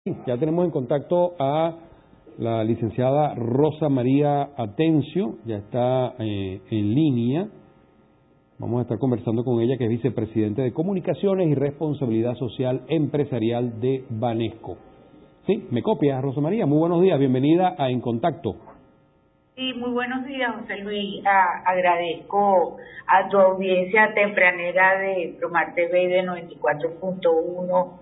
Ya tenemos en contacto a la licenciada Rosa María Atencio, ya está en línea. Vamos a estar conversando con ella, que es vicepresidente de Comunicaciones y Responsabilidad Social Empresarial de Banesco. Sí, me copias, Rosa María. Muy buenos días, bienvenida a En Contacto. Sí, muy buenos días, José Luis. Agradezco a tu audiencia tempranera de Promar TV de 94.1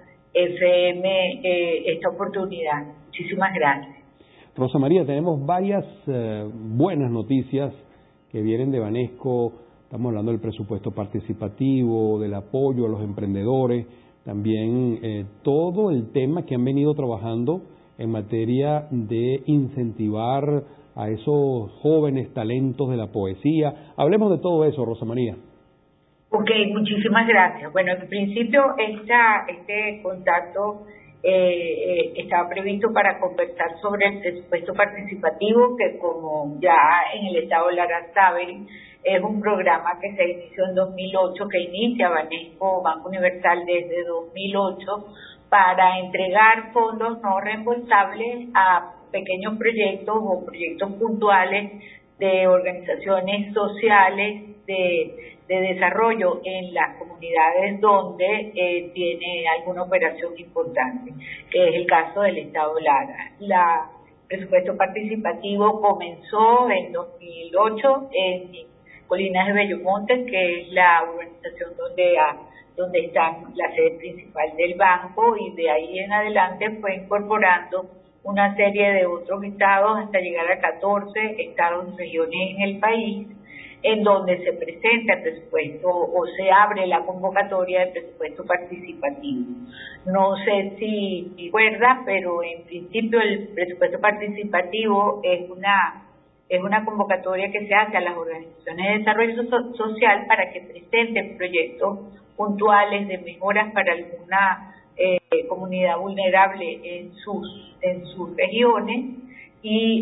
FM esta oportunidad. Muchísimas gracias. Rosa María, tenemos varias buenas noticias que vienen de Banesco. Estamos hablando del presupuesto participativo, del apoyo a los emprendedores, también todo el tema que han venido trabajando en materia de incentivar a esos jóvenes talentos de la poesía. Hablemos de todo eso, Rosa María. Ok, muchísimas gracias. Bueno, en principio este contacto estaba previsto para conversar sobre el presupuesto participativo, que como ya en el estado Lara saben, es un programa que se inició en 2008, que inicia Banesco Banco Universal desde 2008, para entregar fondos no reembolsables a pequeños proyectos o proyectos puntuales de organizaciones sociales de desarrollo en las comunidades donde tiene alguna operación importante, que es el caso del estado Lara. El presupuesto participativo comenzó en 2008 en Colinas de Bellomonte, que es la urbanización donde está la sede principal del banco, y de ahí en adelante fue incorporando una serie de otros estados hasta llegar a 14 estados y regiones en el país, en donde se presenta el presupuesto o se abre la convocatoria de presupuesto participativo. No sé si recuerda, pero en principio el presupuesto participativo es una convocatoria que se hace a las organizaciones de desarrollo social para que presenten proyectos puntuales de mejoras para alguna comunidad vulnerable en sus regiones, y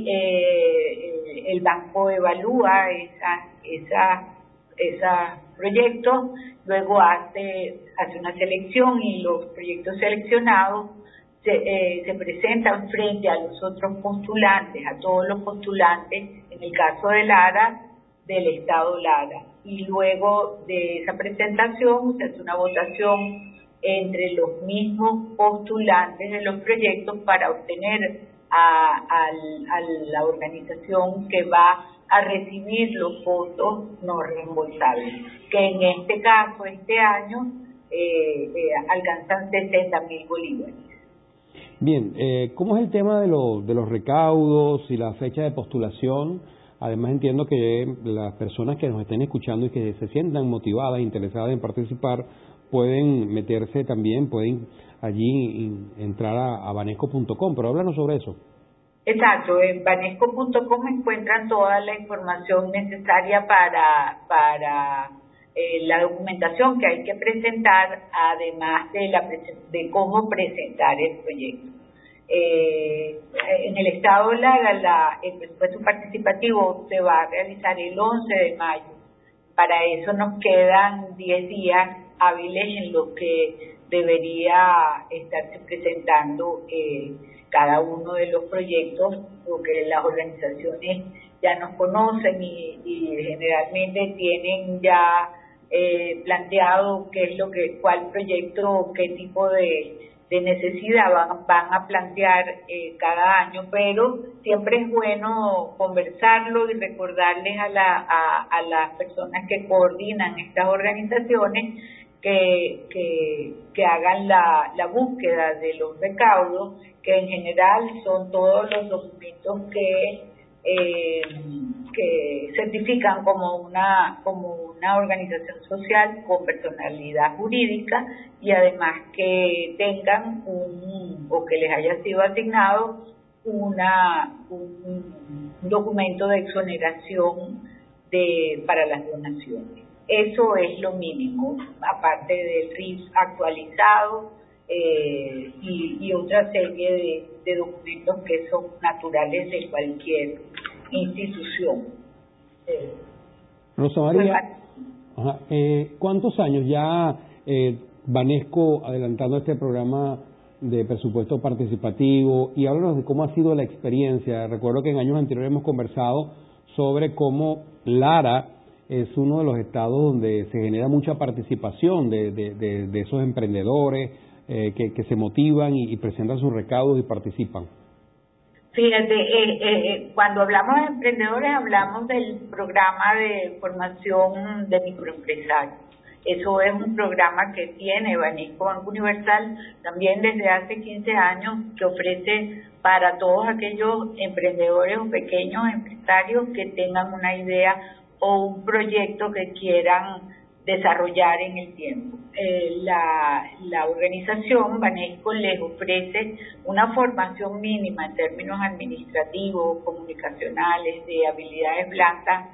el banco evalúa esos proyectos, luego hace una selección, y los proyectos seleccionados se presentan frente a los otros postulantes, a todos los postulantes, en el caso de Lara, del estado Lara, y luego de esa presentación se hace una votación entre los mismos postulantes de los proyectos para obtener a la organización que va a recibir los fondos no reembolsables, que en este caso, este año, alcanzan 60.000 bolívares. Bien, ¿cómo es el tema de los recaudos y la fecha de postulación? Además, entiendo que las personas que nos estén escuchando y que se sientan motivadas, interesadas en participar, pueden meterse también, pueden allí entrar a banesco.com, pero háblanos sobre eso. Exacto, en banesco.com encuentran toda la información necesaria para la documentación que hay que presentar, además de cómo presentar el proyecto. En el estado Lara, el presupuesto participativo se va a realizar el 11 de mayo. Para eso nos quedan 10 días hábiles en los que debería estarse presentando cada uno de los proyectos, porque las organizaciones ya nos conocen y generalmente tienen ya planteado cuál proyecto, qué tipo de necesidad van a plantear cada año, pero siempre es bueno conversarlo y recordarles a las personas que coordinan estas organizaciones que hagan la búsqueda de los recaudos, que en general son todos los documentos que certifican como una organización social con personalidad jurídica, y además que tengan o que les haya sido asignado un documento de exoneración para las donaciones. Eso es lo mínimo, aparte del RIF actualizado y otra serie de documentos que son naturales de cualquier institución. Rosa María, ¿cuántos años ya Banesco adelantando este programa de presupuesto participativo y háblanos de cómo ha sido la experiencia. Recuerdo que en años anteriores hemos conversado sobre cómo Lara es uno de los estados donde se genera mucha participación de esos emprendedores que se motivan y presentan sus recaudos y participan. Fíjate, cuando hablamos de emprendedores hablamos del programa de formación de microempresarios. Eso es un programa que tiene Banesco Banco Universal también desde hace 15 años, que ofrece para todos aquellos emprendedores o pequeños empresarios que tengan una idea o un proyecto que quieran desarrollar en el tiempo. La organización Banesco les ofrece una formación mínima en términos administrativos, comunicacionales, de habilidades blandas,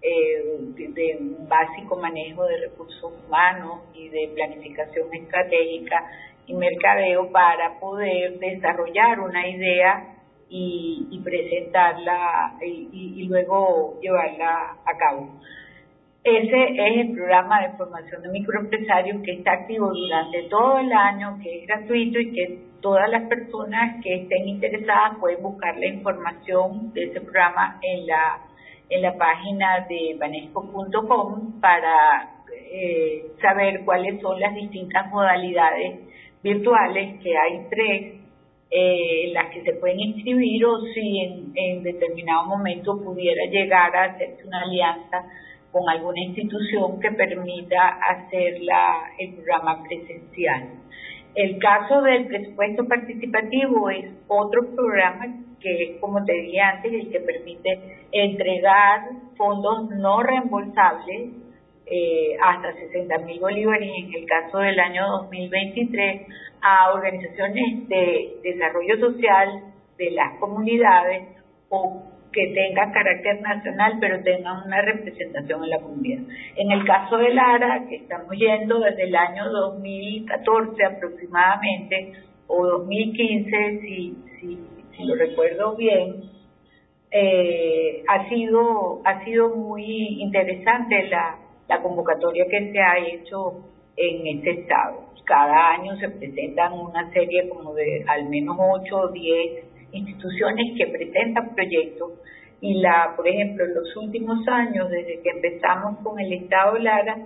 de un básico manejo de recursos humanos y de planificación estratégica y mercadeo para poder desarrollar una idea y presentarla y luego llevarla a cabo. Ese es el programa de formación de microempresarios que está activo durante todo el año, que es gratuito y que todas las personas que estén interesadas pueden buscar la información de ese programa en la página de banesco.com para saber cuáles son las distintas modalidades virtuales, que hay 3, las que se pueden inscribir, o si en determinado momento pudiera llegar a hacerse una alianza con alguna institución que permita hacer el programa presencial. El caso del presupuesto participativo es otro programa que es, como te dije antes, el que permite entregar fondos no reembolsables hasta 60.000 bolívares en el caso del año 2023 a organizaciones de desarrollo social de las comunidades o que tengan carácter nacional pero tengan una representación en la comunidad. En el caso de Lara, que estamos yendo desde el año 2014 aproximadamente, o 2015, si lo recuerdo bien, ha sido muy interesante la convocatoria que se ha hecho en este estado. Cada año se presentan una serie como de al menos 8 o 10 instituciones que presentan proyectos y por ejemplo, en los últimos años, desde que empezamos con el Estado Lara,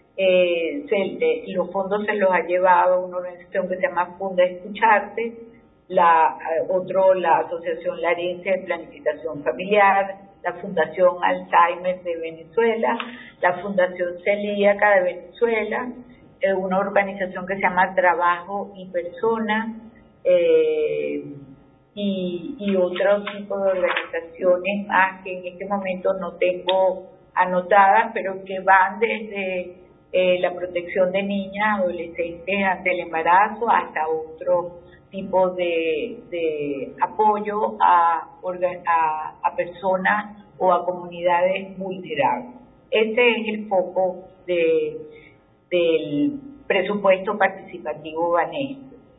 los fondos se los ha llevado una organización que se llama Funda Escucharte, la Asociación Larense de Planificación Familiar, la Fundación Alzheimer de Venezuela, la Fundación Celíaca de Venezuela, una organización que se llama Trabajo y Persona, y otro tipo de organizaciones más que en este momento no tengo anotadas, pero que van desde la protección de niñas, adolescentes ante el embarazo, hasta otro tipo de apoyo a personas o a comunidades vulnerables. Ese es el foco del presupuesto participativo Banesco.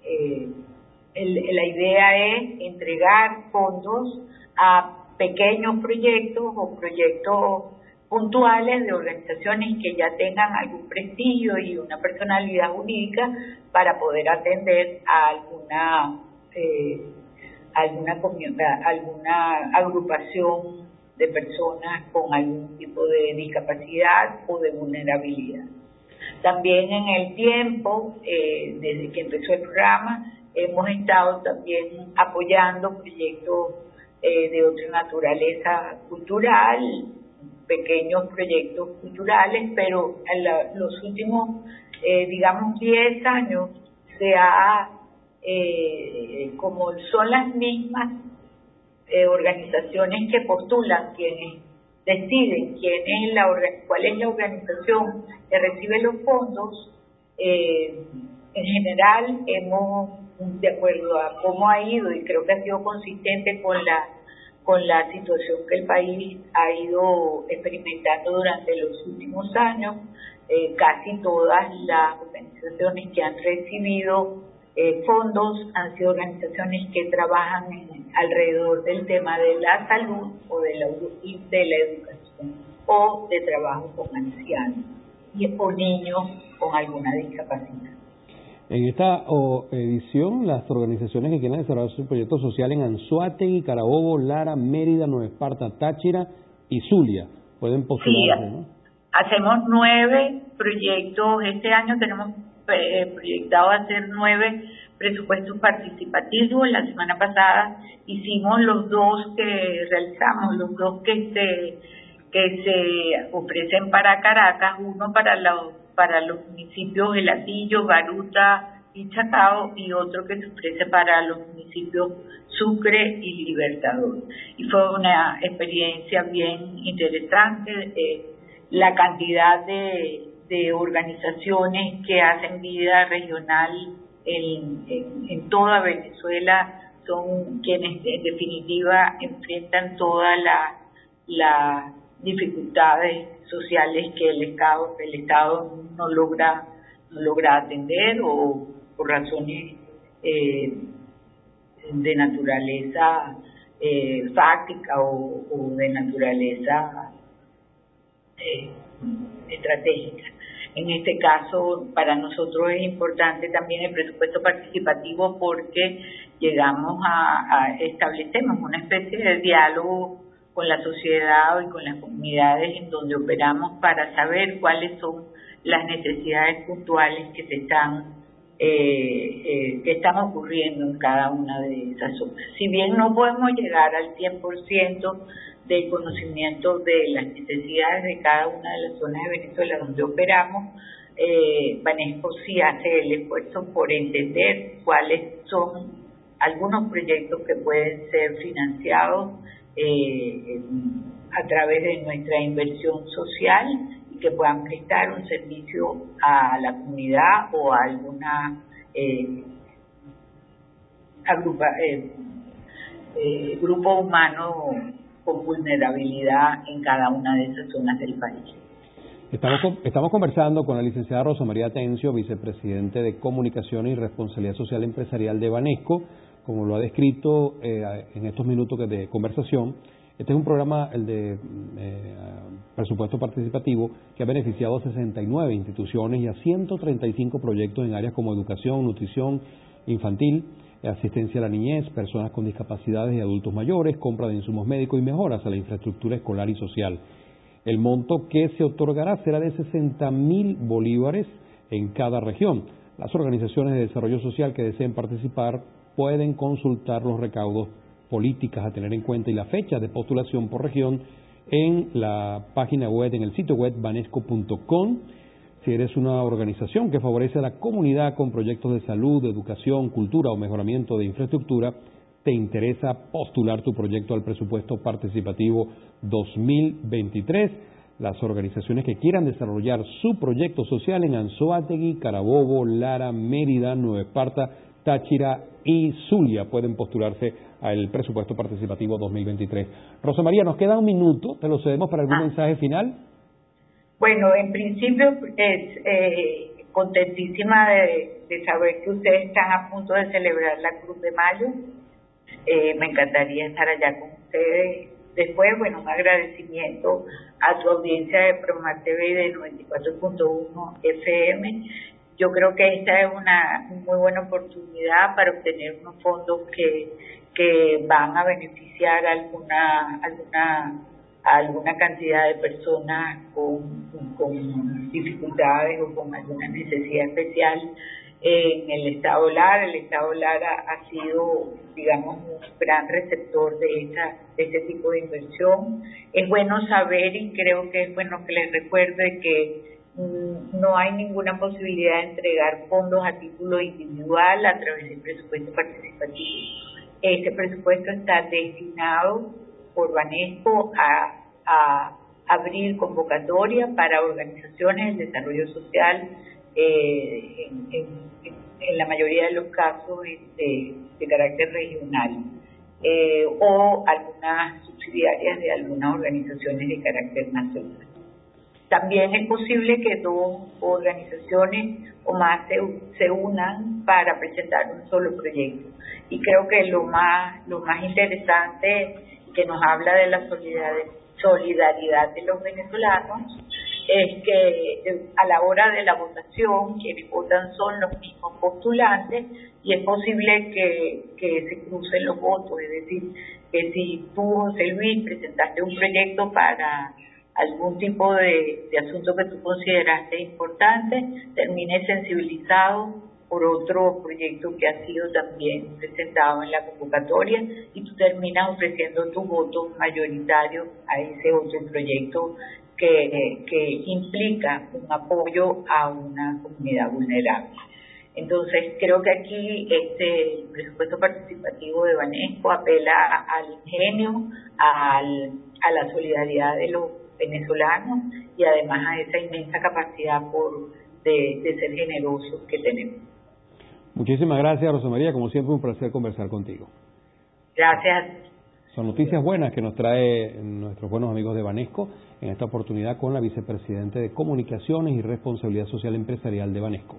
La idea es entregar fondos a pequeños proyectos o proyectos puntuales de organizaciones que ya tengan algún prestigio y una personalidad única para poder atender a alguna agrupación de personas con algún tipo de discapacidad o de vulnerabilidad. También en el tiempo, desde que empezó el programa, hemos estado también apoyando proyectos de otra naturaleza cultural, pequeños proyectos culturales, pero en los últimos, 10 años como son las mismas organizaciones que postulan, quienes deciden cuál es la organización que recibe los fondos, en general de acuerdo a cómo ha ido, y creo que ha sido consistente con la situación que el país ha ido experimentando durante los últimos años, casi todas las organizaciones que han recibido fondos han sido organizaciones que trabajan alrededor del tema de la salud o de la educación o de trabajo con ancianos o niños con alguna discapacidad. En esta edición, las organizaciones que quieran desarrollar su proyecto social en Anzoátegui, Carabobo, Lara, Mérida, Nueva Esparta, Táchira y Zulia pueden postularse, ¿no? Hacemos 9 proyectos. Este año tenemos proyectado hacer 9 presupuestos participativos. La semana pasada hicimos los 2 que realizamos, los 2 que se ofrecen para Caracas, uno para los municipios de Latillo, Baruta y Chacao, y otro que se ofrece para los municipios Sucre y Libertador. Y fue una experiencia bien interesante. La cantidad de organizaciones que hacen vida regional en toda Venezuela son quienes en definitiva enfrentan todas las dificultades sociales que el Estado no logra atender, o por razones de naturaleza fáctica o de naturaleza estratégica. En este caso, para nosotros es importante también el presupuesto participativo, porque establecemos una especie de diálogo con la sociedad y con las comunidades en donde operamos, para saber cuáles son las necesidades puntuales que están ocurriendo en cada una de esas zonas. Si bien no podemos llegar al 100% del conocimiento de las necesidades de cada una de las zonas de Venezuela donde operamos, Banesco sí hace el esfuerzo por entender cuáles son algunos proyectos que pueden ser financiados a través de nuestra inversión social, y que puedan prestar un servicio a la comunidad o a alguna grupo humano con vulnerabilidad en cada una de esas zonas del país. Estamos conversando con la licenciada Rosa María Tencio, vicepresidente de Comunicación y Responsabilidad Social Empresarial de Banesco. Como lo ha descrito en estos minutos de conversación, este es un programa, el de presupuesto participativo, que ha beneficiado a 69 instituciones y a 135 proyectos en áreas como educación, nutrición infantil, asistencia a la niñez, personas con discapacidades y adultos mayores, compra de insumos médicos y mejoras a la infraestructura escolar y social. El monto que se otorgará será de 60.000 bolívares en cada región. Las organizaciones de desarrollo social que deseen participar pueden consultar los recaudos, políticas a tener en cuenta y la fecha de postulación por región en la página web, en el sitio web banesco.com. Si eres una organización que favorece a la comunidad con proyectos de salud, de educación, cultura o mejoramiento de infraestructura, te interesa postular tu proyecto al presupuesto participativo 2023. Las organizaciones que quieran desarrollar su proyecto social en Anzoátegui, Carabobo, Lara, Mérida, Nueva Esparta, Táchira y Zulia pueden postularse al presupuesto participativo 2023. Rosa María, nos queda un minuto, te lo cedemos para algún mensaje final. Bueno, en principio contentísima de saber que ustedes están a punto de celebrar la Cruz de Mayo. Me encantaría estar allá con ustedes. Después, bueno, un agradecimiento a tu audiencia de Promar TV de 94.1 FM. Yo creo que esta es una muy buena oportunidad para obtener unos fondos que van a beneficiar a alguna cantidad de personas con dificultades o con alguna necesidad especial en el Estado Lara. El Estado Lara ha sido, digamos, un gran receptor de este tipo de inversión. Es bueno saber, y creo que es bueno que les recuerde, que no hay ninguna posibilidad de entregar fondos a título individual a través del presupuesto participativo. Este presupuesto está destinado por Banesco a abrir convocatoria para organizaciones de desarrollo social, en la mayoría de los casos de carácter regional, o algunas subsidiarias de algunas organizaciones de carácter nacional. También es posible que 2 organizaciones o más se unan para presentar un solo proyecto. Y creo que lo más interesante, que nos habla de la solidaridad de los venezolanos, es que a la hora de la votación quienes votan son los mismos postulantes y es posible que se crucen los votos, es decir, que si tú, José Luis, presentaste un proyecto para algún tipo de asunto que tú consideraste importante, termines sensibilizado por otro proyecto que ha sido también presentado en la convocatoria y tú terminas ofreciendo tu voto mayoritario a ese otro proyecto que implica un apoyo a una comunidad vulnerable. Entonces, creo que aquí el presupuesto participativo de Banesco apela al ingenio, a la solidaridad de los venezolanos y además a esa inmensa capacidad de ser generosos que tenemos. Muchísimas gracias, Rosa María. Como siempre, un placer conversar contigo. Gracias. Son noticias buenas que nos trae nuestros buenos amigos de Banesco, en esta oportunidad con la vicepresidente de Comunicaciones y Responsabilidad Social Empresarial de Banesco.